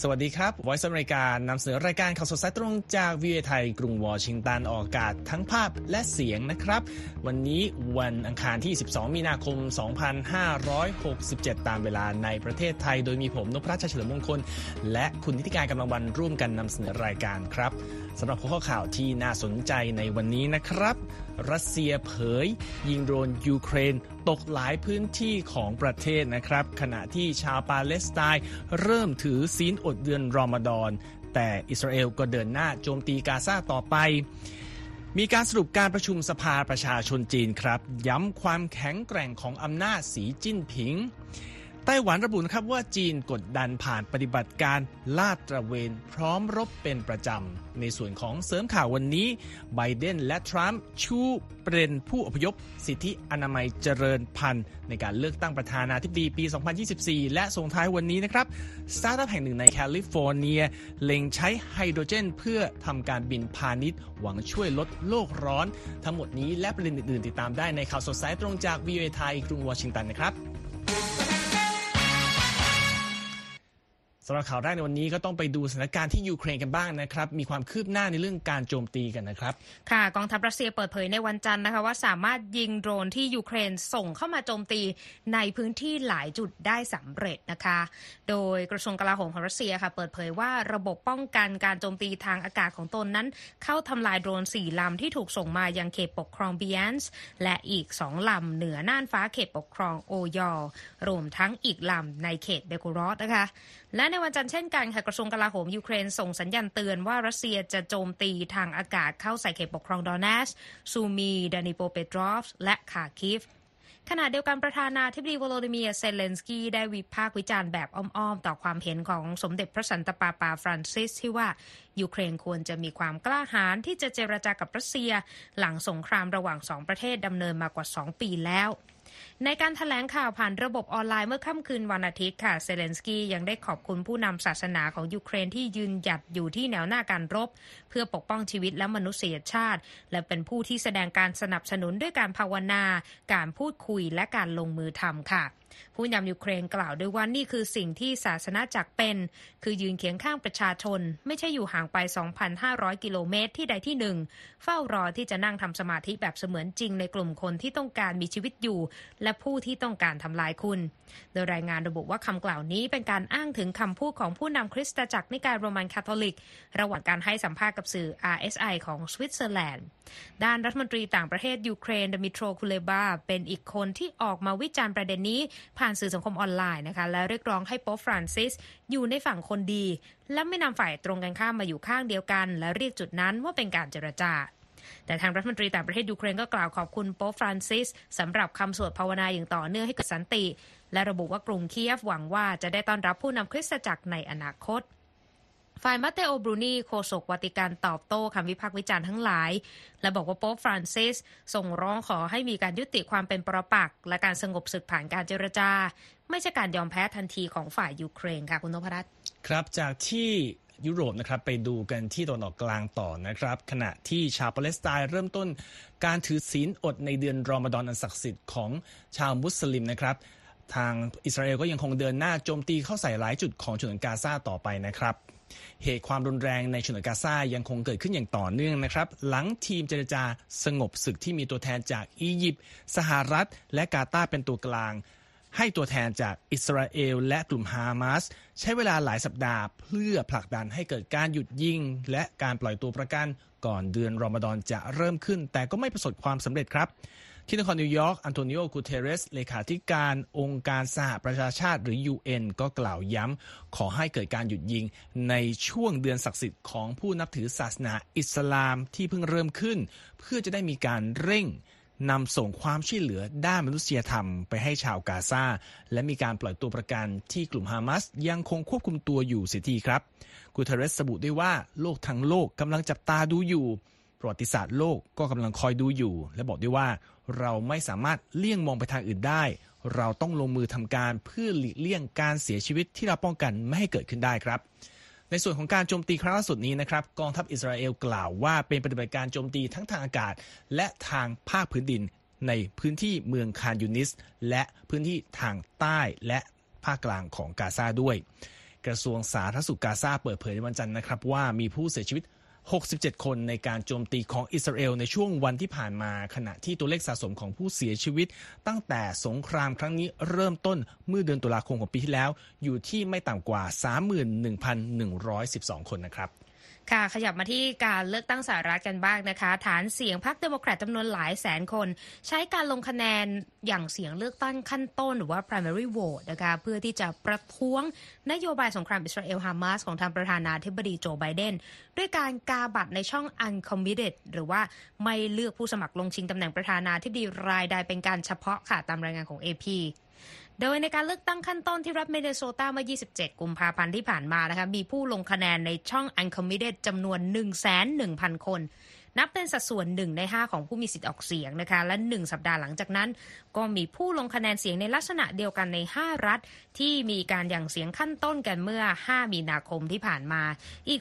สวัสดีครับ Voice America นำเสนอรายการข่าวสดสายตรงจาก VOA ไทยกรุงวอชิงตันออกอากาศทั้งภาพและเสียงนะครับวันนี้วันอังคารที่12มีนาคม2567ตามเวลาในประเทศไทยโดยมีผมนพรัช ชัยเฉลิมมงคลและคุณนิติการกำลังวันร่วมกันนำเสนอรายการครับสำหรับหัวข้อข่าวที่น่าสนใจในวันนี้นะครับรัสเซียเผยยิงโดรนยูเครนตกหลายพื้นที่ของประเทศนะครับขณะที่ชาวปาเลสไตน์เริ่มถือศีลอดเดือนรอมฎอนแต่อิสราเอลก็เดินหน้าโจมตีกาซาต่อไปมีการสรุปการประชุมสภาประชาชนจีนครับย้ำความแข็งแกร่งของอำนาจสีจิ้นผิงไต้หวันระบุนะครับว่าจีนกดดันผ่านปฏิบัติการลาดตระเวนพร้อมรบเป็นประจำในส่วนของเสริมข่าววันนี้ไบเดนและทรัมป์ชูประเด็นผู้อพยพสิทธิอนามัยเจริญพันธุ์ในการเลือกตั้งประธานาธิบดีปี 2024 และส่งท้ายวันนี้นะครับสตาร์ทอัพแห่งหนึ่งในแคลิฟอร์เนียเล็งใช้ไฮโดรเจนเพื่อทำการบินพาณิชย์หวังช่วยลดโลกร้อนทั้งหมดนี้และประเด็นอื่นๆติดตามได้ในข่าวสดสายตรงจาก VOA ไทยกรุงวอชิงตันนะครับสำหรับข่าวแรกในวันนี้ก็ต้องไปดูสถานการณ์ที่ยูเครนกันบ้างนะครับมีความคืบหน้าในเรื่องการโจมตีกันนะครับค่ะกองทัพรัสเซียเปิดเผยในวันจันทร์นะคะว่าสามารถยิงโดรนที่ยูเครนส่งเข้ามาโจมตีในพื้นที่หลายจุดได้สำเร็จนะคะโดยกระทรวงกลาโหมของรัสเซียค่ะเปิดเผยว่าระบบป้องกันการโจมตีทางอากาศของตนนั้นเข้าทำลายโดรน4ลำที่ถูกส่งมายังเขตปกครองบีแอนซ์และอีก2ลำเหนือน่านฟ้าเขตปกครองโอยอรวมทั้งอีกลำในเขตเบโกรอดนะคะและในวันจันทร์เช่นกันค่ะกระทรวงกลาโหมยูเครนส่งสัญญาณเตือนว่ารัสเซียจะโจมตีทางอากาศเข้าใส่เขตปกครองดอนเนสซูมีดานิโปเปโตรฟและคาคิฟขณะเดียวกันประธานาธิบดีโวโลดิเมียร์เซเลนสกี้ได้วิพากษ์วิจารณ์แบบอ้อมๆต่อความเห็นของสมเด็จพระสันตะปาปาฟรานซิสที่ว่ายูเครนควรจะมีความกล้าหาญที่จะเจรจากับรัสเซียหลังสงครามระหว่าง2ประเทศดำเนินมากว่า2ปีแล้วในการแถลงข่าวผ่านระบบออนไลน์เมื่อค่ำคืนวันอาทิตย์ค่ะเซเลนสกี้ยังได้ขอบคุณผู้นำศาสนาของยูเครนที่ยืนหยัดอยู่ที่แนวหน้าการรบเพื่อปกป้องชีวิตและมนุษยชาติและเป็นผู้ที่แสดงการสนับสนุนด้วยการภาวนาการพูดคุยและการลงมือทำค่ะผู้นำยูเครนกล่าวด้วยว่านี่คือสิ่งที่ศาสนาจักรเป็นคือยืนเคียงข้างประชาชนไม่ใช่อยู่ห่างไป 2,500 กิโลเมตรที่ใดที่หนึ่งเฝ้ารอที่จะนั่งทำสมาธิแบบเสมือนจริงในกลุ่มคนที่ต้องการมีชีวิตอยู่และผู้ที่ต้องการทำลายคุณโดยรายงานระบุว่าคำกล่าวนี้เป็นการอ้างถึงคำพูดของผู้นำคริสตจักรนิกายโรมันคาทอลิกระหว่างการให้สัมภาษณ์กับสื่อ RSI ของสวิตเซอร์แลนด์ด้านรัฐมนตรีต่างประเทศยูเครนดมิโตรคูเลบาเป็นอีกคนที่ออกมาวิจารณ์ประเด็นนี้ผ่านสื่อสังคมออนไลน์นะคะและเรียกร้องให้โป๊ปฟรานซิสอยู่ในฝั่งคนดีและไม่นำฝ่ายตรงกันข้ามมาอยู่ข้างเดียวกันและเรียกจุดนั้นว่าเป็นการเจรจาแต่ทางรัฐมนตรีต่างประเทศยูเครนก็กล่าวขอบคุณโป๊ปฟรานซิสสำหรับคำสวดภาวนาอย่างต่อเนื่องให้เกิดสันติและระบุว่ากรุงเคียฟหวังว่าจะได้ต้อนรับผู้นำคริสตจักรในอนาคตฝ่ายมาเตโอบรูนีโฆษกวัติกันตอบโต้คำวิพากษ์วิจารณ์ทั้งหลายและบอกว่าโป๊ปฟรานซิสส่งร้องขอให้มีการยุติความเป็นปรปักษ์และการสงบศึกผ่านการเจรจาไม่ใช่การยอมแพ้ทันทีของฝ่ายยูเครนค่ะคุณนพรัตน์ครับจากที่ยุโรปนะครับไปดูกันที่ตะวันออกกลางต่อนะครับขณะที่ชาวปาเลสไตน์เริ่มต้นการถือศีลอดในเดือนรอมฎอนอันศักดิ์สิทธิ์ของชาวมุสลิมนะครับทางอิสราเอลก็ยังคงเดินหน้าโจมตีเข้าใส่หลายจุดของฉนวนกาซาต่อไปนะครับเหตุความรุนแรงในฉนวนกาซายังคงเกิดขึ้นอย่างต่อเนื่องนะครับหลังทีมเจรจาสงบศึกที่มีตัวแทนจากอียิปต์สหรัฐและกาตาร์เป็นตัวกลางให้ตัวแทนจากอิสราเอลและกลุ่มฮามาสใช้เวลาหลายสัปดาห์เพื่อผลักดันให้เกิดการหยุดยิงและการปล่อยตัวประกันก่อนเดือนรอมฎอนจะเริ่มขึ้นแต่ก็ไม่ประสบความสำเร็จครับที่นครนิวยอร์กอันโตนิโอ กูเทเรสเลขาธิการองค์การสหประชาชาติหรือ UN ก็กล่าวย้ำขอให้เกิดการหยุดยิงในช่วงเดือนศักดิ์สิทธิ์ของผู้นับถือศาสนาอิสลามที่เพิ่งเริ่มขึ้นเพื่อจะได้มีการเร่งนำส่งความช่วยเหลือด้านมนุษยธรรมไปให้ชาวกาซาและมีการปล่อยตัวประกันที่กลุ่มฮามาสยังคงควบคุมตัวอยู่เสียทีครับกูเทเรสระบุด้วยว่าโลกทั้งโลกกำลังจับตาดูอยู่ประวัติศาสตร์โลกก็กำลังคอยดูอยู่และบอกด้วยว่าเราไม่สามารถเลี่ยงมองไปทางอื่นได้เราต้องลงมือทำการเพื่อหลีกเลี่ยงการเสียชีวิตที่เราป้องกันไม่ให้เกิดขึ้นได้ครับในส่วนของการโจมตีครั้งล่าสุดนี้นะครับกองทัพอิสราเอลกล่าวว่าเป็นปฏิบัติการโจมตีทั้งทางอากาศและทางภาคพื้นดินในพื้นที่เมืองคานยูนิสและพื้นที่ทางใต้และภาคกลางของกาซาด้วยกระทรวงสาธารณสุขกาซาเปิดเผยในวันจันทร์นะครับว่ามีผู้เสียชีวิต67 คนในการโจมตีของอิสราเอลในช่วงวันที่ผ่านมาขณะที่ตัวเลขสะสมของผู้เสียชีวิตตั้งแต่สงครามครั้งนี้เริ่มต้นเมื่อเดือนตุลาคมของปีที่แล้วอยู่ที่ไม่ต่ำกว่า 31,112 คนนะครับค่ะขยับมาที่การเลือกตั้งสหรัฐกันบ้างนะคะฐานเสียงพรรคเดโมแครตจำนวนหลายแสนคนใช้การลงคะแนนอย่างเสียงเลือกตั้งขั้นต้นหรือว่า primary vote นะคะเพื่อที่จะประท้วงนโยบายสงครามอิสราเอลฮามาสของทางประธานาธิบดีโจไบเดนด้วยการกาบัตรในช่อง uncommitted หรือว่าไม่เลือกผู้สมัครลงชิงตำแหน่งประธานาธิบดีรายใดเป็นการเฉพาะค่ะตามรายงานของ APโดยในการเลือกตั้งขั้นต้นที่รัฐมินนิโซตาเมื่อ 27 กุมภาพันธ์ที่ผ่านมานะคะมีผู้ลงคะแนนในช่อง uncommitted จำนวน 110,000 คนนับเป็นสัดส่วน1ใน5ของผู้มีสิทธิ์ออกเสียงนะคะและ1สัปดาห์หลังจากนั้นก็มีผู้ลงคะแนนเสียงในลักษณะเดียวกันใน5รัฐที่มีการหยั่งเสียงขั้นต้นกันเมื่อ5มีนาคมที่ผ่านมาอีก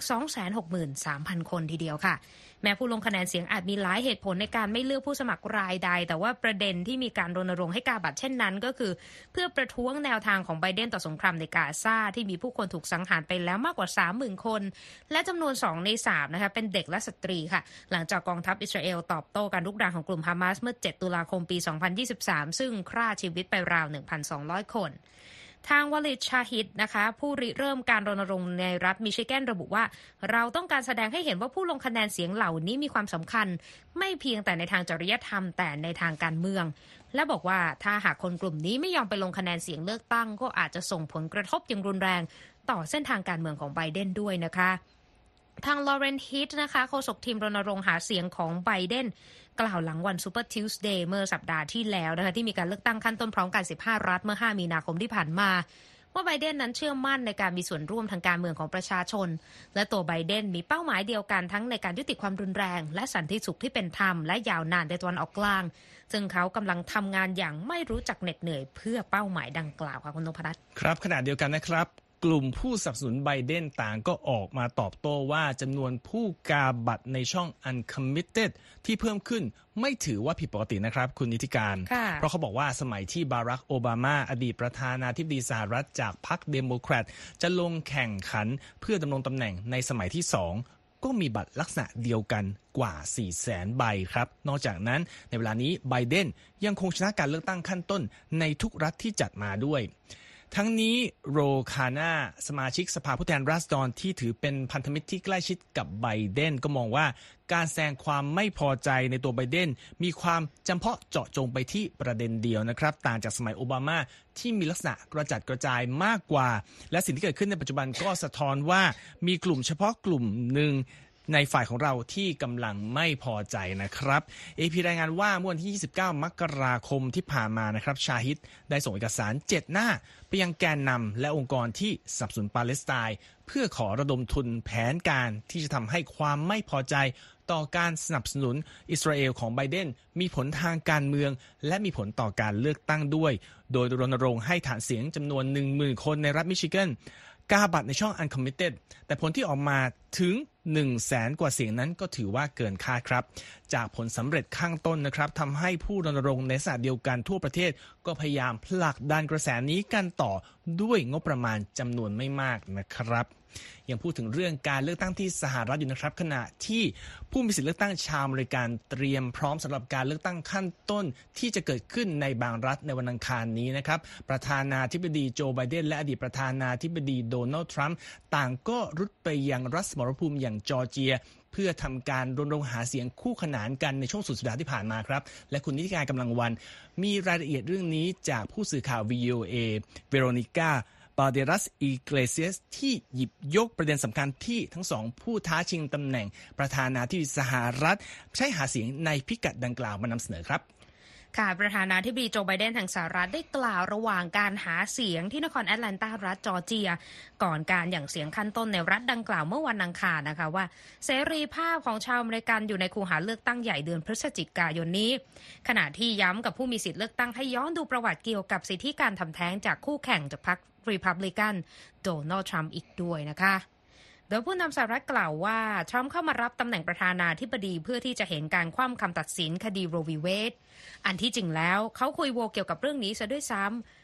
263,000 คนทีเดียวค่ะแม้ผู้ลงคะแนนเสียงอาจมีหลายเหตุผลในการไม่เลือกผู้สมัครรายใดแต่ว่าประเด็นที่มีการรณรงค์ให้กาบัตรเช่นนั้นก็คือเพื่อประท้วงแนวทางของไบเดนต่อสงครามในกาซาที่มีผู้คนถูกสังหารไปแล้วมากกว่า 30,000 คนและจำนวน2ใน3นะคะเป็นเด็กและสตรีค่ะหลังจากกองทัพอิสราเอลตอบโต้การรุกรานของกลุ่มฮามาสเมื่อ7ตุลาคมปี2023ซึ่งฆ่าชีวิตไปราว 1,200 คนทางวลิดชาฮิดนะคะผู้ริเริ่มการรณรงค์ในรัฐมิชิแกนระบุว่าเราต้องการแสดงให้เห็นว่าผู้ลงคะแนนเสียงเหล่านี้มีความสำคัญไม่เพียงแต่ในทางจริยธรรมแต่ในทางการเมืองและบอกว่าถ้าหากคนกลุ่มนี้ไม่ยอมไปลงคะแนนเสียงเลือกตั้งก็อาจจะส่งผลกระทบอย่างรุนแรงต่อเส้นทางการเมืองของไบเดนด้วยนะคะทางลอเรนฮิตนะคะโฆษกทีมรณรงค์หาเสียงของไบเดนกล่าวหลังวันซูเปอร์ทิวส์เดย์เมื่อสัปดาห์ที่แล้วนะคะที่มีการเลือกตั้งขั้นต้นพร้อมกัน15รัฐเมื่อ5มีนาคมที่ผ่านมาว่าไบเดนนั้นเชื่อมั่นในการมีส่วนร่วมทางการเมืองของประชาชนและตัวไบเดนมีเป้าหมายเดียวกันทั้งในการยุติความรุนแรงและสันติสุขที่เป็นธรรมและยาวนานในตะวันออกกลางซึ่งเขากำลังทำงานอย่างไม่รู้จักเหน็ดเหนื่อยเพื่อเป้าหมายดังกล่าวค่ะคุณนพรัตน์ครับขณะเดียวกันนะครับกลุ่มผู้สนับสนุนไบเดนต่างก็ออกมาตอบโต้ว่าจำนวนผู้กาบัตรในช่อง uncommitted ที่เพิ่มขึ้นไม่ถือว่าผิดปกตินะครับคุณนิติการเพราะเขาบอกว่าสมัยที่บารักโอบามาอดีตประธานาธิบดีสหรัฐจากพรรคเดโมแครตจะลงแข่งขันเพื่อดำรงตำแหน่งในสมัยที่2ก็มีบัตรลักษณะเดียวกันกว่า 400,000 ใบครับนอกจากนั้นในเวลานี้ไบเดนยังคงชนะการเลือกตั้งขั้นต้นในทุกรัฐที่จัดมาด้วยทั้งนี้โรคาน่าสมาชิกสภาผู้แทนราษฎรที่ถือเป็นพันธมิตรที่ใกล้ชิดกับไบเดนก็มองว่าการแสดงความไม่พอใจในตัวไบเดนมีความจำเพาะเจาะจงไปที่ประเด็นเดียวนะครับต่างจากสมัยโอบามาที่มีลักษณะกระจัดกระจายมากกว่าและสิ่งที่เกิดขึ้นในปัจจุบันก็สะท้อนว่ามีกลุ่มเฉพาะกลุ่มหนึ่งในฝ่ายของเราที่กำลังไม่พอใจนะครับ AP รายงานว่าเมื่อวันที่29 มกราคมที่ผ่านมานะครับชาฮิดได้ส่งเอกสาร7หน้าไปยังแกนนำและองค์กรที่สนับสนุนปาเลสไตน์เพื่อขอระดมทุนแผนการที่จะทำให้ความไม่พอใจต่อการสนับสนุนอิสราเอลของไบเดนมีผลทางการเมืองและมีผลต่อการเลือกตั้งด้วยโดยรณรงค์ให้ฐานเสียงจำนวน 10,000 คนในรัฐมิชิแกนกาบัตรในช่อง uncommitted แต่ผลที่ออกมาถึง 100,000 กว่าเสียงนั้นก็ถือว่าเกินคาดครับจากผลสำเร็จข้างต้นนะครับทำให้ผู้รณรงค์ในสถานเดียวกันทั่วประเทศก็พยายามผลักดันกระแสนี้กันต่อด้วยงบประมาณจำนวนไม่มากนะครับยังพูดถึงเรื่องการเลือกตั้งที่สหรัฐอยู่นะครับขณะที่ผู้มีสิทธิเลือกตั้งชาวอเมริกันเตรียมพร้อมสำหรับการเลือกตั้งขั้นต้นที่จะเกิดขึ้นในบางรัฐในวันอังคารนี้นะครับประธานาธิบดีโจไบเดนและอดีตประธานาธิบดีโดนัลด์ทรัมป์ต่างก็รุดไปยังรัฐสมรภูมิอย่างจอร์เจียเพื่อทำการรณรงค์หาเสียงคู่ขนานกันในช่วงสุดสัปดาห์ที่ผ่านมาครับและคุณนิติการกำลังวันมีรายละเอียดเรื่องนี้จากผู้สื่อข่าว VOA เวโรนิก้าบาเดรัสอีเกลเซียสที่หยิบยกประเด็นสำคัญที่ทั้งสองผู้ท้าชิงตำแหน่งประธานาธิบดีสหรัฐใช้หาเสียงในพิกัดดังกล่าวมานำเสนอครับค่ะประธานาธิบดีโจไบเดนแห่งสหรัฐได้กล่าวระหว่างการหาเสียงที่นครแอตแลนตารัฐจอร์เจียก่อนการหยั่งเสียงขั้นต้นในรัฐดังกล่าวเมื่อวันอังคารนะคะว่าเสรีภาพของชาวอเมริกันอยู่ในคูหาเลือกตั้งใหญ่เดือนพฤศจิกายนนี้ขณะที่ย้ำกับผู้มีสิทธิ์เลือกตั้งให้ย้อนดูประวัติเกี่ยวกับสิทธิการทำแท้งจากคู่แข่งจากพรรครีพับลิกันโดนัลด์ทรัมป์อีกด้วยนะคะโดยผู้นำสหรัฐกล่าวว่าทรัมป์เข้ามารับตำแหน่งประธานาธิบดีเพื่อที่จะเห็นการคว่ำคำตัดสินคดีโรวีเวดอันที่จริงแล้วเขาคุยโวเกี่ยวกับเรื่องนี้ซะด้วยซ้ำ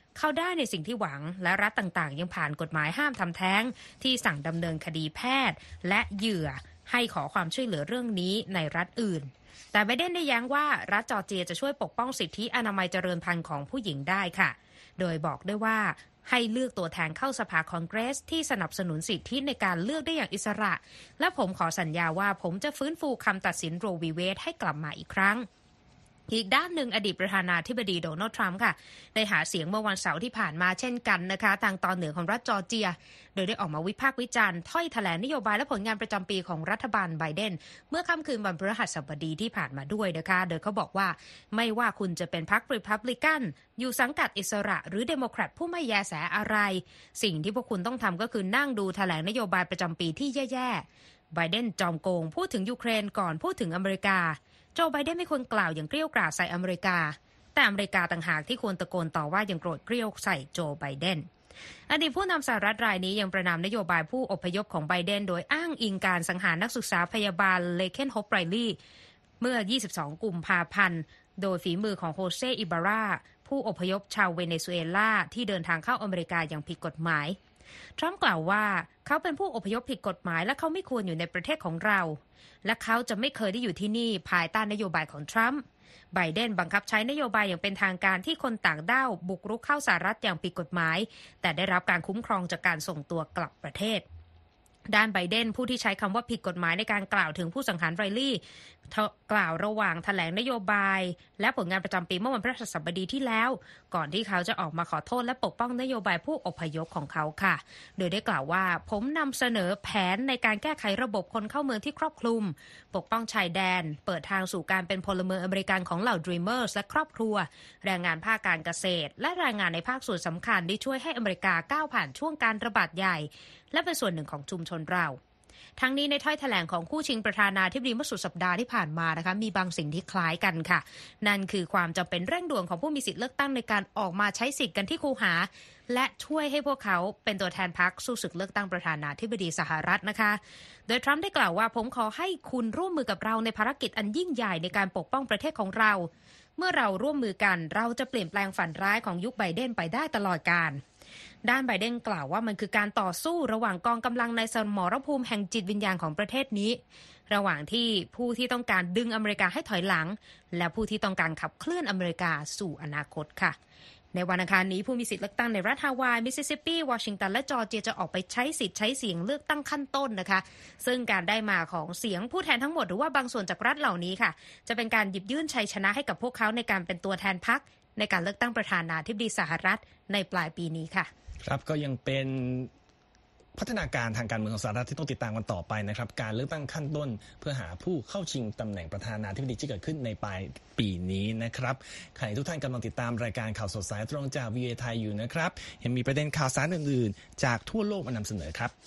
เขาได้ในสิ่งที่หวังและรัฐต่างๆยังผ่านกฎหมายห้ามทำแท้งที่สั่งดำเนินคดีแพทย์และเหยื่อให้ขอความช่วยเหลือเรื่องนี้ในรัฐอื่นแต่ไบเดนได้แย้งว่ารัฐจอร์เจียจะช่วยปกป้องสิทธิอนามัยเจริญพันธุ์ของผู้หญิงได้ค่ะโดยบอกด้วยว่าให้เลือกตัวแทนเข้าสภาคองเกรสที่สนับสนุนสิทธิในการเลือกได้อย่างอิสระและผมขอสัญญาว่าผมจะฟื้นฟูคำตัดสินโรวีเวดให้กลับมาอีกครั้งอีกด้านหนึ่งอดีตประธานาธิบดีโดนัลด์ทรัมป์ค่ะได้หาเสียงเมื่อวันเสาร์ที่ผ่านมาเช่นกันนะคะทางตอนเหนือของรัฐจอร์เจียโดยได้ออกมาวิพากษ์วิจารณ์ถ้อยแถลงนโยบายและผลงานประจำปีของรัฐบาลไบเดนเมื่อค่ำคืนวันพฤหัสบดีที่ผ่านมาด้วยนะคะโดยเขาบอกว่าไม่ว่าคุณจะเป็นพรรครีพับลิกันอยู่สังกัดอิสระหรือเดโมแครตผู้ไม่แยแสอะไรสิ่งที่พวกคุณต้องทำก็คือนั่งดูแถลงนโยบายประจำปีที่แย่ๆไบเดนจอมโกงพูดถึงยูเครนก่อนพูดถึงอเมริกาโจไบเดนไม่ควรกล่าวอย่างเกรี้ยวกราดใส่อเมริกาแต่อเมริกาต่างหากที่ควรตะโกนต่อว่าอย่างโกรธเกรี้ยวใส่โจไบเดนอดีตผู้นำสหรัฐรายนี้ยังประณามนโยบายผู้อพยพของไบเดนโดยอ้างอิงการสังหารนักศึกษาพยาบาลเลเคนโฮปไรลี่เมื่อ22กุมภาพันธ์โดยฝีมือของโฮเซอิบาราผู้อพยพชาวเวเนซุเอลาที่เดินทางเข้าอเมริกาอย่างผิดกฎหมายทรัมป์กล่าวว่าเขาเป็นผู้อพยพผิดกฎหมายและเขาไม่ควรอยู่ในประเทศของเราและเขาจะไม่เคยได้อยู่ที่นี่ภายใต้นโยบายของทรัมป์ไบเดนบังคับใช้นโยบายอย่างเป็นทางการที่คนต่างด้าวบุกรุกเข้าสหรัฐอย่างผิดกฎหมายแต่ได้รับการคุ้มครองจากการส่งตัวกลับประเทศด้านไบเดนผู้ที่ใช้คำว่าผิดกฎหมายในการกล่าวถึงผู้สังหารไรลี่กล่าวระหว่างแถลงนโยบายและผลงานประจำปีเมื่อวันพฤหัสบดีที่แล้วก่อนที่เขาจะออกมาขอโทษและปกป้องนโยบายผู้อพยพของเขาค่ะโดยได้กล่าวว่าผมนำเสนอแผนในการแก้ไขระบบคนเข้าเมืองที่ครอบคลุมปกป้องชายแดนเปิดทางสู่การเป็นพลเมืองอเมริกันของเหล่า Dreamers และครอบครัวแรงงานภาคการเกษตรและแรงงานในภาคส่วนสำคัญที่ช่วยให้อเมริกาก้าวผ่านช่วงการระบาดใหญ่และเป็นส่วนหนึ่งของชุมชนเราทั้งนี้ในถ้อยแถลงของคู่ชิงประธานาธิบดีเมื่อสุดสัปดาห์ที่ผ่านมานะคะมีบางสิ่งที่คล้ายกันค่ะนั่นคือความจำเป็นเร่งด่วนของผู้มีสิทธิ์เลือกตั้งในการออกมาใช้สิทธิ์กันที่คูหาและช่วยให้พวกเขาเป็นตัวแทนพรรคสู้ศึกเลือกตั้งประธานาธิบดีสหรัฐนะคะโดยทรัมป์ได้กล่าวว่าผมขอให้คุณร่วมมือกับเราในภารกิจอันยิ่งใหญ่ในการปกป้องประเทศของเราเมื่อเราร่วมมือกันเราจะเปลี่ยนแปลงฝันร้ายของยุคไบเดนไปได้ตลอดกาลด้านไบเดนกล่าวว่ามันคือการต่อสู้ระหว่างกองกำลังในสมรภูมิแห่งจิตวิญญาณของประเทศนี้ระหว่างที่ผู้ที่ต้องการดึงอเมริกาให้ถอยหลังและผู้ที่ต้องการขับเคลื่อนอเมริกาสู่อนาคตค่ะในวันอังคารนี้ผู้มีสิทธิ์เลือกตั้งในรัฐฮาวายมิสซิสซิปปีวอชิงตันและจอร์เจียจะออกไปใช้สิทธิ์ใช้เสียงเลือกตั้งขั้นต้นนะคะซึ่งการได้มาของเสียงผู้แทนทั้งหมดหรือว่าบางส่วนจากรัฐเหล่านี้ค่ะจะเป็นการหยิบยื่นชัยชนะให้กับพวกเขาในการเป็นตัวแทนพรรคในการเลือกตั้งประธานาธิบดีสหรัฐในปลายปีนี้ค่ะครับก็ยังเป็นพัฒนาการทางการเมืองของสหรัฐที่ต้องติดตามกันต่อไปนะครับการเลือกตั้งขั้นต้นเพื่อหาผู้เข้าชิงตำแหน่งประธานาธิบดีที่เกิดขึ้นในปลายปีนี้นะครับขณะที่ทุกท่านกำลังติดตามรายการข่าวสดสายตรงจาก VOA ไทยอยู่นะครับยังมีประเด็นข่าวสารอื่นๆจากทั่วโลกมานำเสนอครับ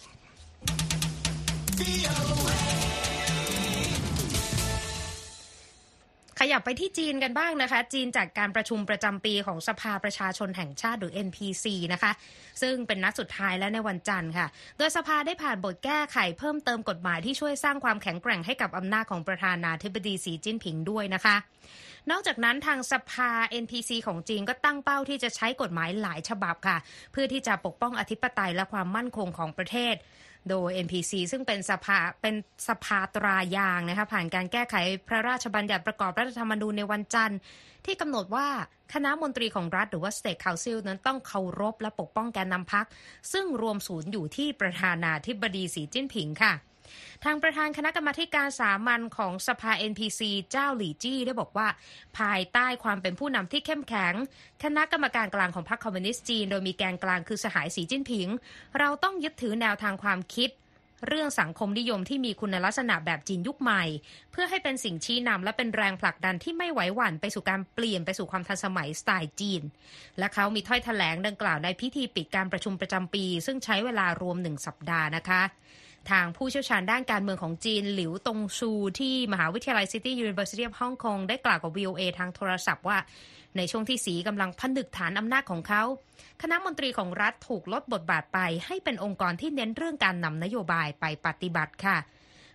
ขยับไปที่จีนกันบ้างนะคะจีนจัดการประชุมประจำปีของสภาประชาชนแห่งชาติหรือ NPC นะคะซึ่งเป็นนัดสุดท้ายและในวันจันทร์ค่ะโดยสภาได้ผ่านบทแก้ไขเพิ่มเติมกฎหมายที่ช่วยสร้างความแข็งแกร่งให้กับอำนาจของประธานาธิบดีสีจิ้นผิงด้วยนะคะนอกจากนั้นทางสภา NPC ของจีนก็ตั้งเป้าที่จะใช้กฎหมายหลายฉบับค่ะเพื่อที่จะปกป้องอธิปไตยและความมั่นคงของประเทศโดย NPC ซึ่งเป็นสภาตรายางนะคะผ่านการแก้ไขพระราชบัญญัติประกอบรัฐธรรมนูญในวันจันทร์ที่กำหนดว่าคณะมนตรีของรัฐหรือว่า State Council นั้นต้องเคารพและปกป้องแกนนำพรรคซึ่งรวมศูนย์อยู่ที่ประธานาธิบดีสีจิ้นผิงค่ะทางประธานคณะกรรมาการสามัญของสภา NPC เจ้าหลี่จี้ได้บอกว่าภายใต้ความเป็นผู้นำที่เข้มแข็งคณะกรรมการกลางของพรรคคอมมิวนิสต์จีนโดยมีแกนกลางคือสหายสีจิ้นผิงเราต้องยึดถือแนวทางความคิดเรื่องสังคมนิยมที่มีคุณลักษณะแบบจีนยุคใหม่เพื่อให้เป็นสิ่งชี้นำและเป็นแรงผลักดันที่ไม่ไหวหวั่นไปสู่การเปลี่ยนไปสู่ความทันสมัยสไตล์จีนและเขามีถ้อยแถลงดังกล่าวในพิธีปิดการประชุมประจำปีซึ่งใช้เวลารวม1สัปดาห์นะคะทางผู้เชี่ยวชาญด้านการเมืองของจีนหลิวตงชูที่มหาวิทยาลัย City University of Hong Kong ได้กล่าวกับ VOA ทางโทรศัพท์ว่าในช่วงที่สีกำลังผนึกฐานอำนาจของเขาคณะมนตรีของรัฐถูกลดบทบาทไปให้เป็นองค์กรที่เน้นเรื่องการนำนโยบายไปปฏิบัติค่ะ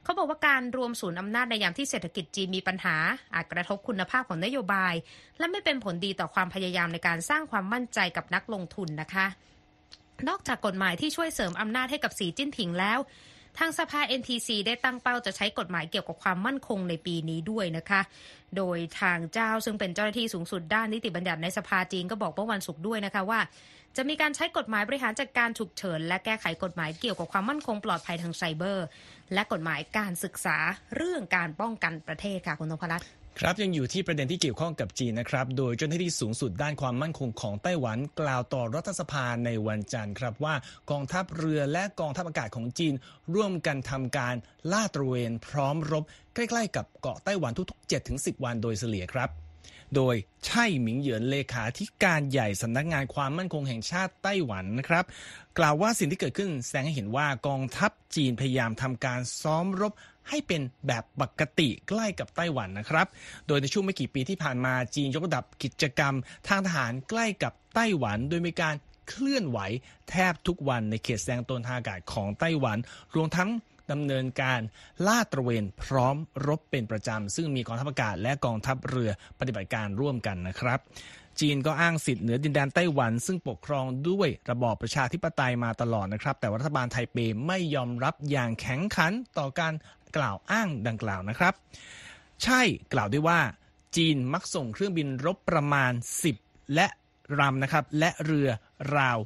เขาบอกว่าการรวมศูนย์อำนาจในยามที่เศรษฐกิจจีนมีปัญหาอาจกระทบคุณภาพของนโยบายและไม่เป็นผลดีต่อความพยายามในการสร้างความมั่นใจกับนักลงทุนนะคะนอกจากกฎหมายที่ช่วยเสริมอำนาจให้กับสีจิ้นผิงแล้วทางสภา NPC ได้ตั้งเป้าจะใช้กฎหมายเกี่ยวกับความมั่นคงในปีนี้ด้วยนะคะโดยทางเจ้าซึ่งเป็นเจ้าหน้าที่สูงสุดด้านนิติบัญญัติในสภาจีนก็บอกเมื่อวันศุกร์ด้วยนะคะว่าจะมีการใช้กฎหมายบริหารจัดการฉุกเฉินและแก้ไขกฎหมายเกี่ยวกับความมั่นคงปลอดภัยทางไซเบอร์และกฎหมายการศึกษาเรื่องการป้องกันประเทศค่ะคุณนพรัตน์ครับยังอยู่ที่ประเด็นที่เกี่ยวข้องกับจีนนะครับโดยเจ้าหน้าที่สูงสุดด้านความมั่นคงของไต้หวันกล่าวต่อรัฐสภาในวันจันทร์ครับว่ากองทัพเรือและกองทัพอากาศของจีนร่วมกันทำการลาดตระเวนพร้อมรบใกล้ๆกับเกาะไต้หวันทุกๆ 7-10 วันโดยเฉลี่ยครับโดยไช่หมิงเหยินเลขาธิการใหญ่สำนักงานความมั่นคงแห่งชาติไต้หวันนะครับกล่าวว่าสิ่งที่เกิดขึ้นแสดงให้เห็นว่ากองทัพจีนพยายามทำการซ้อมรบให้เป็นแบบปกติใกล้กับไต้หวันนะครับโดยในช่วงไม่กี่ปีที่ผ่านมาจีนยกระดับกิจกรรมทางทหารใกล้กับไต้หวันโดยมีการเคลื่อนไหวแทบทุกวันในเขตแสดงตนทางอากาศของไต้หวันรวมทั้งดำเนินการลาดตระเวนพร้อมรบเป็นประจำซึ่งมีกองทัพอากาศและกองทัพเรือปฏิบัติการร่วมกันนะครับจีนก็อ้างสิทธิ์เหนือดินแดนไต้หวันซึ่งปกครองด้วยระบอบประชาธิปไตยมาตลอดนะครับแต่รัฐบาลไทเปไม่ยอมรับอย่างแข็งขันต่อการกล่าวอ้างดังกล่าวนะครับใช่กล่าวด้วยว่าจีนมักส่งเครื่องบินรบประมาณ10และลำนะครับและเรือราว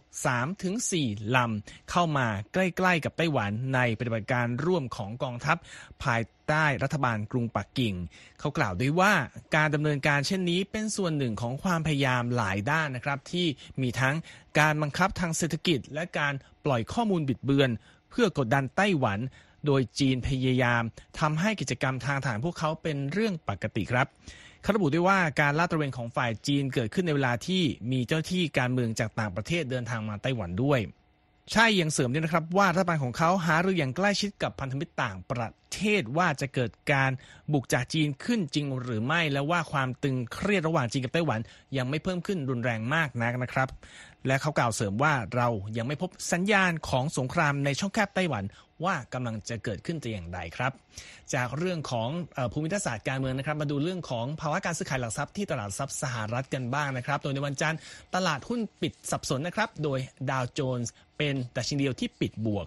3-4 ลำเข้ามาใกล้ๆกับไต้หวันในปฏิบัติการร่วมของกองทัพภายใต้รัฐบาลกรุงปักกิ่งเขากล่าวด้วยว่าการดำเนินการเช่นนี้เป็นส่วนหนึ่งของความพยายามหลายด้านนะครับที่มีทั้งการบังคับทางเศรษฐกิจและการปล่อยข้อมูลบิดเบือนเพื่อกดดันไต้หวันโดยจีนพยายามทำให้กิจกรรมทางทหารพวกเขาเป็นเรื่องปกติครับเขาระบุด้วยว่าการลาดตระเวนของฝ่ายจีนเกิดขึ้นในเวลาที่มีเจ้าหน้าที่การเมืองจากต่างประเทศเดินทางมาไต้หวันด้วยใช่ยังเสริมด้วยนะครับว่ารัฐบาลของเขาหารืออย่างใกล้ชิดกับพันธมิตรต่างประเทศว่าจะเกิดการบุกจากจีนขึ้นจริงหรือไม่และว่าความตึงเครียดระหว่างจีนกับไต้หวันยังไม่เพิ่มขึ้นรุนแรงมากนักนะครับและเขากล่าวเสริมว่าเรายังไม่พบสัญญาณของสงครามในช่องแคบไต้หวันว่ากำลังจะเกิดขึ้นแต่อย่างใดครับจากเรื่องของภูมิทัศน์การเมืองนะครับมาดูเรื่องของภาวะการซื้อขายหลักทรัพย์ที่ตลาดทรัพย์สหรัฐกันบ้างนะครับโดยในวันจันทร์ตลาดหุ้นปิดสับสนนะครับโดยดาวโจนส์เป็นดัชนีเดียวที่ปิดบวก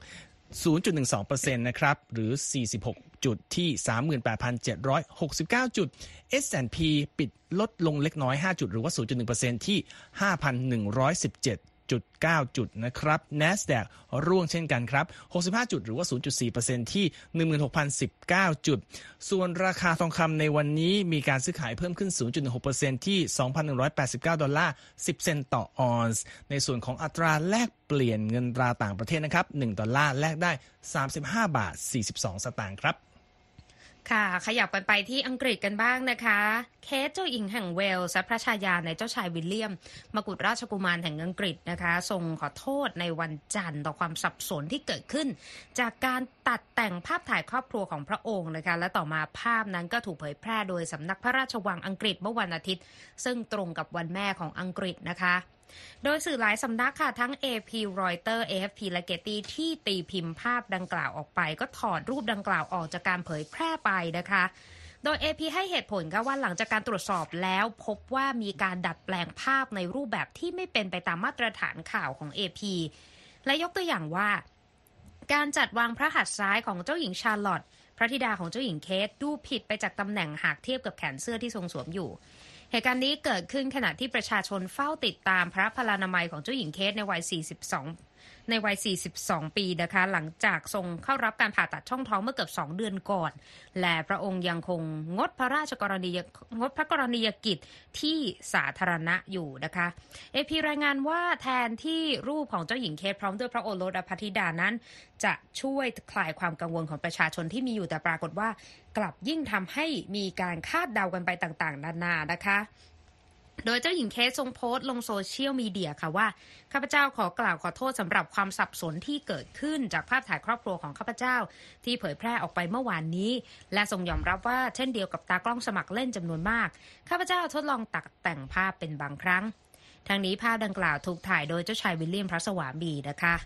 0.12% นะครับหรือ46จุดที่ 38,769 จุด S&P ปิดลดลงเล็กน้อย5จุดหรือว่า 0.1% ที่ 5,117.9 จุดนะครับ NASDAQ ร่วงเช่นกันครับ65จุดหรือว่า 0.4% ที่ 16,019 จุดส่วนราคาทองคำในวันนี้มีการซื้อขายเพิ่มขึ้น 0.6% ที่ $2,189 10 เซนต์ต่อออนซ์ในส่วนของอัตราแลกเปลี่ยนเงินตราต่างประเทศนะครับ$1แลกได้ 35.42 สตางค์ครับค่ะขยับกันไปที่อังกฤษกันบ้างนะคะเคทเจ้าหญิงแห่งเวลส์พระชายาในเจ้าชายวิลเลียมมกุฎราชกุมารแห่งอังกฤษนะคะทรงขอโทษในวันจันทร์ต่อความสับสนที่เกิดขึ้นจากการตัดแต่งภาพถ่ายครอบครัวของพระองค์นะคะและต่อมาภาพนั้นก็ถูกเผยแพร่โดยสำนักพระราชวังอังกฤษเมื่อวันอาทิตย์ซึ่งตรงกับวันแม่ของอังกฤษนะคะโดยสื่อหลายสำนักค่ะทั้ง AP Reuters AFP และ Getty ที่ตีพิมพ์ภาพดังกล่าวออกไปก็ถอดรูปดังกล่าวออกจากการเผยแพร่ไปนะคะโดย AP ให้เหตุผลค่ะว่าหลังจากการตรวจสอบแล้วพบว่ามีการดัดแปลงภาพในรูปแบบที่ไม่เป็นไปตามมาตรฐานข่าวของ AP และยกตัวอย่างว่าการจัดวางพระหัตถ์ซ้ายของเจ้าหญิงชาร์ลอตต์พระธิดาของเจ้าหญิงเคทดูผิดไปจากตำแหน่งหากเทียบกับแขนเสื้อที่ทรงสวมอยู่เหตุการณ์นี้เกิดขึ้นขณะที่ประชาชนเฝ้าติดตามพระพลานามัยของเจ้าหญิงเคทในวัย 42 ปีนะคะหลังจากทรงเข้ารับการผ่าตัดช่องท้องเมื่อเกือบ2 เดือนก่อนและพระองค์ยังคงงดพระกรณียกิจที่สาธารณะอยู่นะคะ AP รายงานว่าแทนที่รูปของเจ้าหญิงเคทพร้อมด้วยพระโอรสและพระธิดานั้นจะช่วยคลายความกังวลของประชาชนที่มีอยู่แต่ปรากฏว่ากลับยิ่งทำให้มีการคาดเดากันไปต่างๆนานานะคะโดยเจ้าหญิงเคททรงโพสต์ลงโซเชียลมีเดียค่ะว่าข้าพเจ้าขอกล่าวขอโทษสำหรับความสับสนที่เกิดขึ้นจากภาพถ่ายครอบครัวของข้าพเจ้าที่เผยแพร่ออกไปเมื่อวานนี้และทรงยอมรับว่าเช่นเดียวกับตากล้องสมัครเล่นจำนวนมากข้าพเจ้าทดลองตัดแต่งภาพเป็นบางครั้งทั้งนี้ภาพดังกล่าวถูกถ่ายโดยเจ้าชายวิลเลียมพระสวามีนะคะ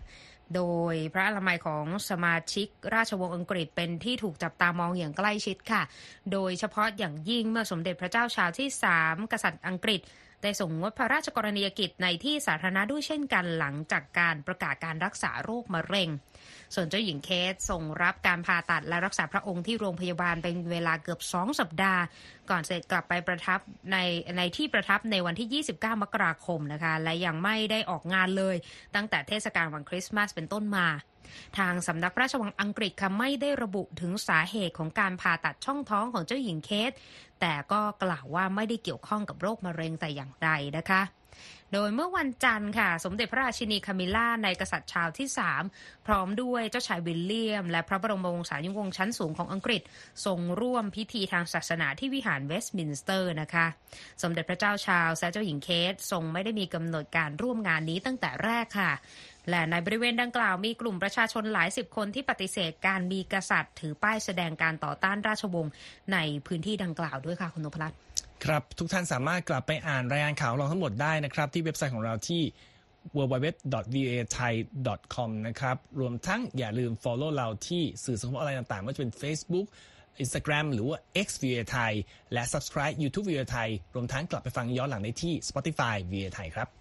โดยพระอนามัยของสมาชิกราชวงศ์อังกฤษเป็นที่ถูกจับตามองอย่างใกล้ชิดค่ะโดยเฉพาะอย่างยิ่งเมื่อสมเด็จพระเจ้าชาร์ลส์ที่ 3 กษัตริย์อังกฤษได้ส่งงดพระราชกรณียกิจในที่สาธารณะด้วยเช่นกันหลังจากการประกาศการรักษาโรคมะเร็งส่วนเจ้าหญิงเคททรงรับการผ่าตัดและรักษาพระองค์ที่โรงพยาบาลเป็นเวลาเกือบ2 สัปดาห์ก่อนเสด็จกลับไปประทับในที่ประทับในวันที่29 มกราคมนะคะและยังไม่ได้ออกงานเลยตั้งแต่เทศกาลวันคริสต์มาสเป็นต้นมาทางสำนักพระราชวังอังกฤษค่ะไม่ได้ระบุถึงสาเหตุของการผ่าตัดช่องท้องของเจ้าหญิงเคทแต่ก็กล่าวว่าไม่ได้เกี่ยวข้องกับโรคมะเร็งแต่อย่างใดนะคะโดยเมื่อวันจันทร์ค่ะสมเด็จพระราชินีคามิลล่าในกษัตริย์ชาร์ลส์ที่ 3พร้อมด้วยเจ้าชายวิลเลียมและพระบรมวงศานุวงศ์ชั้นสูงของอังกฤษทรงร่วมพิธีทางศาสนาที่วิหารเวสต์มินสเตอร์นะคะสมเด็จพระเจ้าชาร์ลส์และเจ้าหญิงเคททรงไม่ได้มีกำหนดการร่วมงานนี้ตั้งแต่แรกค่ะและในบริเวณดังกล่าวมีกลุ่มประชาชนหลายสิบคนที่ปฏิเสธการมีกษัตริย์ถือป้ายแสดงการต่อต้านราชวงศ์ในพื้นที่ดังกล่าวด้วยค่ะคุณนพรัตน์ครับทุกท่านสามารถกลับไปอ่านรายงานข่าวเราทั้งหมดได้นะครับที่เว็บไซต์ของเราที่ www.voathai.com นะครับรวมทั้งอย่าลืม follow เราที่สื่อสังคมออนไลน์ต่างๆไม่ว่าจะเป็น Facebook Instagram หรือว่า X VOA Thai และ Subscribe YouTube VOA Thai รวมทั้งกลับไปฟังย้อนหลังได้ที่ Spotify VOA Thai ครับ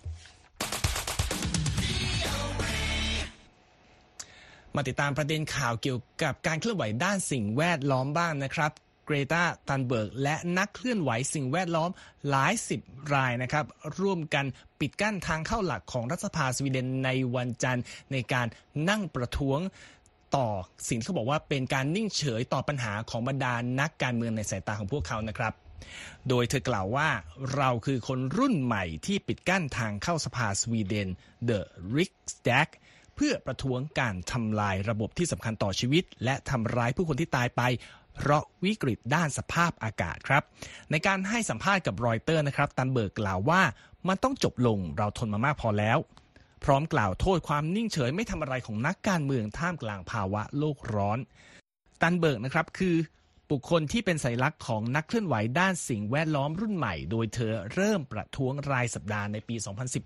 มาติดตามประเด็นข่าวเกี่ยวกับการเคลื่อนไหวด้านสิ่งแวดล้อมบ้างนะครับเกรตา ธันเบิร์กและนักเคลื่อนไหวสิ่งแวดล้อมหลาย10 รายนะครับร่วมกันปิดกั้นทางเข้าหลักของรัฐสภาสวีเดนในวันจันทร์ในการนั่งประท้วงต่อสิ่งที่เขาบอกว่าเป็นการนิ่งเฉยต่อปัญหาของบรรดานักการเมืองในสายตาของพวกเขานะครับโดยเธอกล่าวว่าเราคือคนรุ่นใหม่ที่ปิดกั้นทางเข้าสภาสวีเดน The Riksdagเพื่อประท้วงการทำลายระบบที่สำคัญต่อชีวิตและทำร้ายผู้คนที่ตายไปเพราะวิกฤตด้านสภาพอากาศครับในการให้สัมภาษณ์กับรอยเตอร์นะครับตันเบิร์กกล่าวว่ามันต้องจบลงเราทนมามากพอแล้วพร้อมกล่าวโทษความนิ่งเฉยไม่ทำอะไรของนักการเมืองท่ามกลางภาวะโลกร้อนตันเบิร์กนะครับคือบุคคลที่เป็นสัญลักษณ์ของนักเคลื่อนไหวด้านสิ่งแวดล้อมรุ่นใหม่โดยเธอเริ่มประท้วงรายสัปดาห์ในปี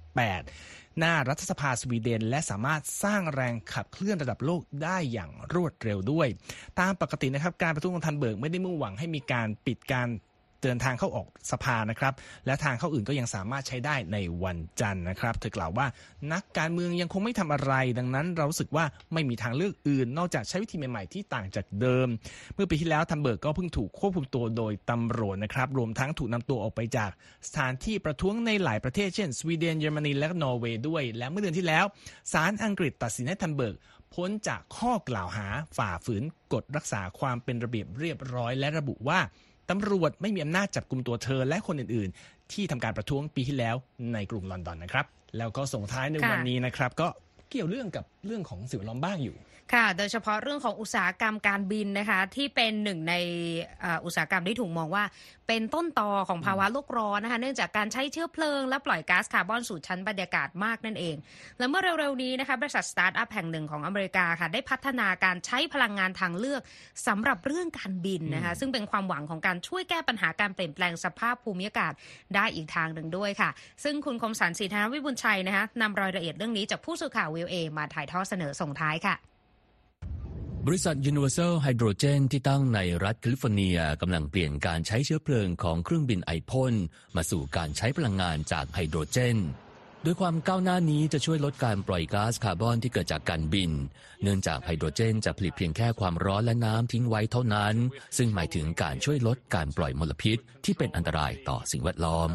2018 หน้ารัฐสภาสวีเดนและสามารถสร้างแรงขับเคลื่อนระดับโลกได้อย่างรวดเร็วด้วยตามปกตินะครับการประท้วงของทันเบิร์กไม่ได้มุ่งหวังให้มีการปิดการเดินทางเข้าออกสภานะครับและทางเข้าอื่นก็ยังสามารถใช้ได้ในวันจันทร์นะครับเธอกล่าวว่านักการเมืองยังคงไม่ทำอะไรดังนั้นเรารู้สึกว่าไม่มีทางเลือกอื่นนอกจากใช้วิธีใหม่ๆที่ต่างจากเดิมเมื่อปีที่แล้วทันเบิร์กก็เพิ่งถูกควบคุมตัวโดยตำรวจนะครับรวมทั้งถูกนำตัวออกไปจากสถานที่ประท้วงในหลายประเทศเช่นสวีเดนเยอรมนีและนอร์เวย์ด้วยและเมื่อเดือนที่แล้วศาลอังกฤษตัดสินให้ทันเบิร์กพ้นจากข้อกล่าวหาฝ่าฝืนกฎรักษาความเป็นระเบียบเรียบร้อยและระบุว่าตำรวจไม่มีอำนาจจับกุมตัวเธอและคนอื่นๆที่ทำการประท้วงปีที่แล้วในกรุงลอนดอนนะครับแล้วก็ส่งท้ายในวันนี้นะครับก็เกี่ยวเรื่องกับเรื่องของสิ่งแวดล้อมบ้างอยู่ค่ะโดยเฉพาะเรื่องของอุตสาหกรรมการบินนะคะที่เป็นหนึ่งในอุตสาหกรรมที่ถูกมองว่าเป็นต้นตอของภาวะโลกร้อนนะคะเนื่องจากการใช้เชื้อเพลิงและปล่อยก๊าซคาร์บอนสู่ชั้นบรรยากาศมากนั่นเองและเมื่อเร็วๆนี้นะคะบริษัทสตาร์ทอัพแห่งหนึ่งของอเมริกาค่ะได้พัฒนาการใช้พลังงานทางเลือกสำหรับเรื่องการบินนะคะซึ่งเป็นความหวังของการช่วยแก้ปัญหาการเปลี่ยนแปลงสภาพภูมิอากาศได้อีกทางหนึ่งด้วยค่ะซึ่งคุณคมสันต์ ศรีธนวิบูลย์ชัยนะคะนำรายละเอียดเรื่องนี้จากผู้สื่อข่าว VOA มาถ่ายทอดเสนอส่งท้ายค่ะบริษัท Universal Hydrogen ที่ตั้งในรัฐแคลิฟอร์เนียกำลังเปลี่ยนการใช้เชื้อเพลิงของเครื่องบินไอพ่นมาสู่การใช้พลังงานจากไฮโดรเจนโดยความก้าวหน้านี้จะช่วยลดการปล่อยก๊าซคาร์บอนที่เกิดจากการบินเนื่องจากไฮโดรเจนจะผลิตเพียงแค่ความร้อนและน้ำทิ้งไว้เท่านั้นซึ่งหมายถึงการช่วยลดการปล่อยมลพิษที่เป็นอันตรายต่อสิ่งแวดล้อม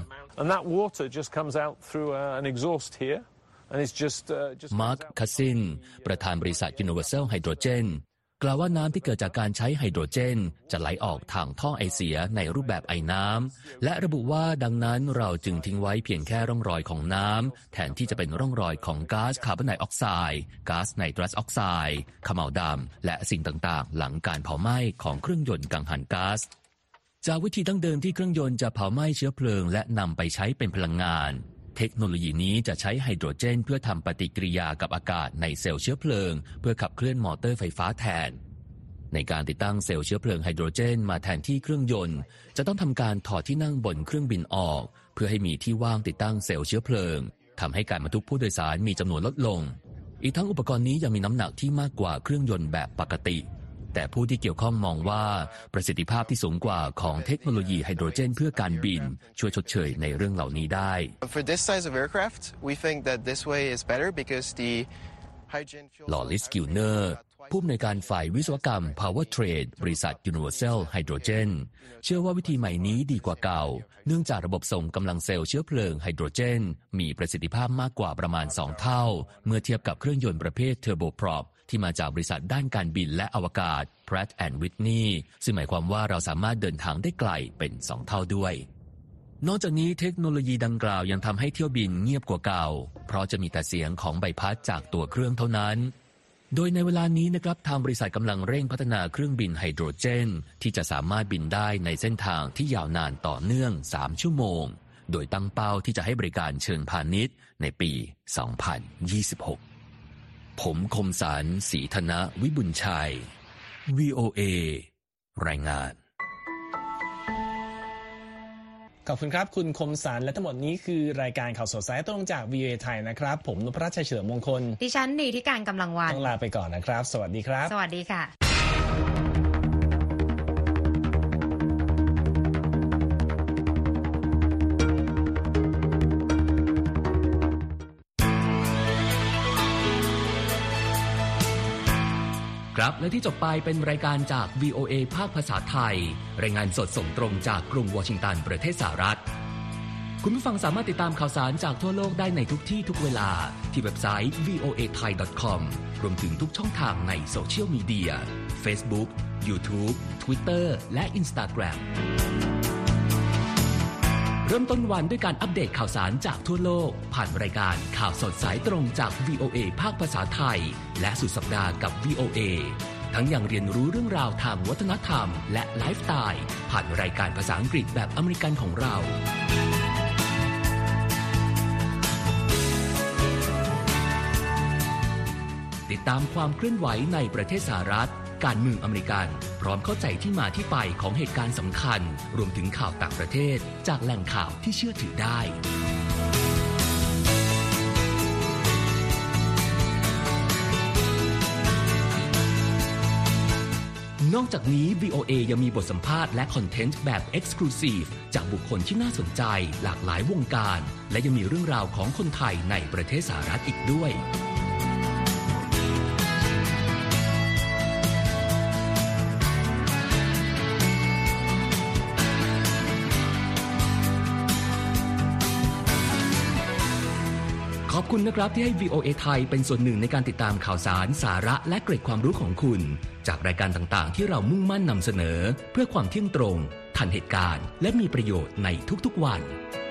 มาร์ค คัสซินประธานบริษัท Universal Hydrogen กล่าวว่าน้ำที่เกิดจากการใช้ไฮโดรเจนจะไหลออกทางท่อไอเสียในรูปแบบไอน้ำและระบุว่าดังนั้นเราจึงทิ้งไว้เพียงแค่ร่องรอยของน้ำแทนที่จะเป็นร่องรอยของก๊าซคาร์บอนไดออกไซด์ก๊าซไนตรัสออกไซด์ขม่าวดำและสิ่งต่างๆหลังการเผาไหม้ของเครื่องยนต์กังหันก๊าซจากวิธีดั้งเดิมที่เครื่องยนต์จะเผาไหม้เชื้อเพลิงและนำไปใช้เป็นพลังงานเทคโนโลยีนี้จะใช้ไฮโดรเจนเพื่อทำปฏิกิริยากับอากาศในเซลล์เชื้อเพลิงเพื่อขับเคลื่อนมอเตอร์ไฟฟ้าแทนในการติดตั้งเซลล์เชื้อเพลิงไฮโดรเจนมาแทนที่เครื่องยนต์จะต้องทำการถอดที่นั่งบนเครื่องบินออกเพื่อให้มีที่ว่างติดตั้งเซลล์เชื้อเพลิงทำให้การบรรทุกผู้โดยสารมีจำนวนลดลงอีกทั้งอุปกรณ์นี้ยังมีน้ำหนักที่มากกว่าเครื่องยนต์แบบปกติแต่ผู้ที่เกี่ยวข้องมองว่าประสิทธิภาพที่สูงกว่าของเทคโนโลยีไฮโดรเจนเพื่อการบินช่วยชดเชยในเรื่องเหล่านี้ได้ For this size of aircraft, we think that this way is better because the ลอริส กิลเนอร์ผู้อำนวยการฝ่ายวิศวกรรม Power Trade บริษัท Universal Hydrogen เชื่อว่าวิธีใหม่นี้ดีกว่าเก่าเนื่องจากระบบส่งกำลังเซลล์เชื้อเพลิงไฮโดรเจนมีประสิทธิภาพมากกว่าประมาณ2เท่าเมื่อเทียบกับเครื่องยนต์ประเภท Turboprop ที่มาจากบริษัทด้านการบินและอวกาศ Pratt & Whitney ซึ่งหมายความว่าเราสามารถเดินทางได้ไกลเป็น2เท่าด้วยนอกจากนี้เทคโนโลยีดังกล่าวยังทำให้เที่ยวบินเงียบกว่าเก่าเพราะจะมีแต่เสียงของใบพัดจากตัวเครื่องเท่านั้นโดยในเวลานี้นะครับทางบริษัทกำลังเร่งพัฒนาเครื่องบินไฮโดรเจนที่จะสามารถบินได้ในเส้นทางที่ยาวนานต่อเนื่อง3ชั่วโมงโดยตั้งเป้าที่จะให้บริการเชิงพาณิชย์ในปี 2026 ผมคมสาร ศรีธนวิบุญชัย VOA รายงานขอบคุณครับคุณคมสารและทั้งหมดนี้คือรายการข่าวสดสายตรงจาก VOA ไทยนะครับผมนพรัชชัยเฉลิมมงคลดิฉันนีธิการกำลังวันต้องลาไปก่อนนะครับสวัสดีครับสวัสดีค่ะครับและที่จบไปเป็นรายการจาก VOA ภาคภาษาไทยรายงานสดส่งตรงจากกรุงวอชิงตันประเทศสหรัฐคุณผู้ฟังสามารถติดตามข่าวสารจากทั่วโลกได้ในทุกที่ทุกเวลาที่เว็บไซต์ voathai.com รวมถึงทุกช่องทางในโซเชียลมีเดีย Facebook, YouTube, Twitter และ Instagram เริ่มต้นวันด้วยการอัปเดตข่าวสารจากทั่วโลกผ่านรายการข่าวสดสายตรงจาก VOA ภาคภาษาไทยและสุดสัปดาห์กับ VOA ทั้งยังเรียนรู้เรื่องราวทางวัฒนธรรมและไลฟ์สไตล์ผ่านรายการภาษาอังกฤษแบบอเมริกันของเราติดตามความเคลื่อนไหวในประเทศสหรัฐการเมืองอเมริกันพร้อมเข้าใจที่มาที่ไปของเหตุการณ์สำคัญรวมถึงข่าวต่างประเทศจากแหล่งข่าวที่เชื่อถือได้นอกจากนี้ VOA ยังมีบทสัมภาษณ์และคอนเทนต์แบบ Exclusive จากบุคคลที่น่าสนใจหลากหลายวงการและยังมีเรื่องราวของคนไทยในประเทศสหรัฐอีกด้วยขอบคุณนะครับที่ให้ VOA ไทยเป็นส่วนหนึ่งในการติดตามข่าวสารสาระและเกร็ดความรู้ของคุณจากรายการต่างๆที่เรามุ่งมั่นนำเสนอเพื่อความเที่ยงตรงทันเหตุการณ์และมีประโยชน์ในทุกๆวัน